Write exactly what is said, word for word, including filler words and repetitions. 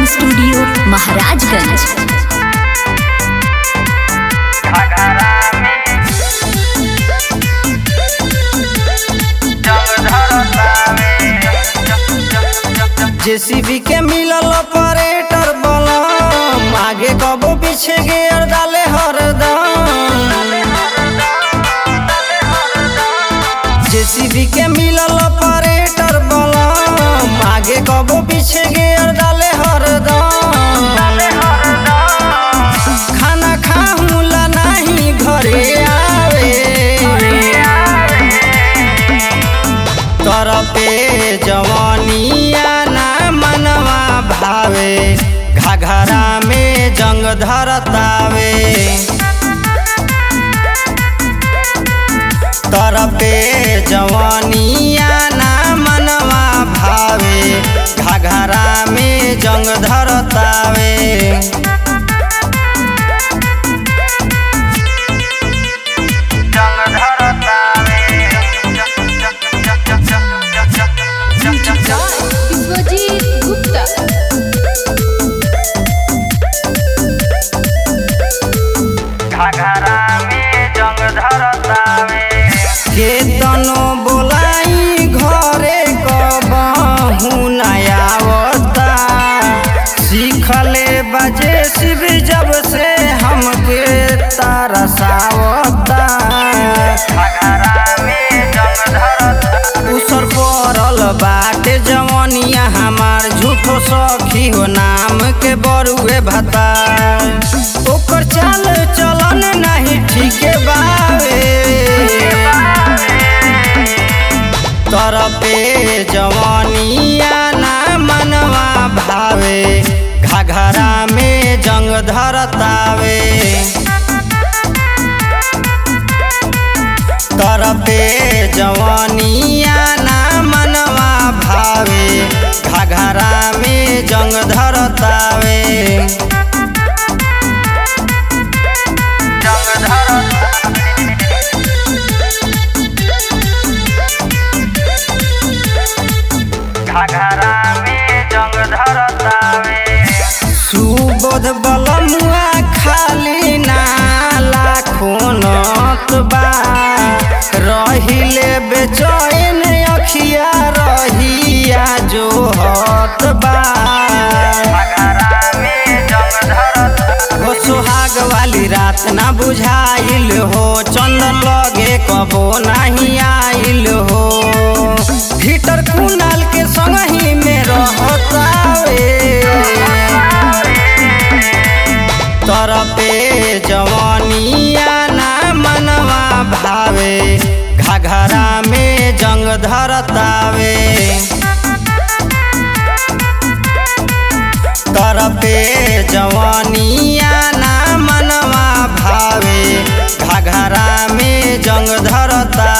Recording studio Maharajganj. JCB के मिलल operator बलम, आगे कबो पीछे गियर डाले हरदम। जेसीबी के मिलल ऑपरेटर बलम, आगे कबो पीछे गियर डाले हरदम। खाना खाऊं ला नहीं घरे आवे, तरफे जवानिया ना मनवा भावे, घाघरा में जंग धरतावे। तरफे जवानिया ना मनवा भावे, घाघरा में जंग धरतावे। केतनो बोलाई घरे कबहू नयावता, सीखले बजे शिव जब से हमके तरसावता। उसर पड़ल बाटे जवनिया हमार, झूठो सखी हो नाम के बरुए भता। ओकर चाल चलन नहीं ठीके बावे, तरफे जवानिया ना मनवा भावे, घाघरा में जंग धरतावे। तरफे जवानिया ना मनवा भावे, घाघरा में जंग धरतावे। सुबोध बलमुआ खाली ना लाखों नत बा, रहिले बेचैन अखिया रहिया जो हत बा। हो सुहाग वाली रात ना बुझाइल हो, चंदन लगे कबो नहीं आइल हो। भीतर कुनाल के संगही में रहतावे, तरफे जवानिया ना मनवा भावे, घाघरा में जंग धरतावे। तरफे जवानिया ना मनवा भावे, घाघरा में जंग धरता।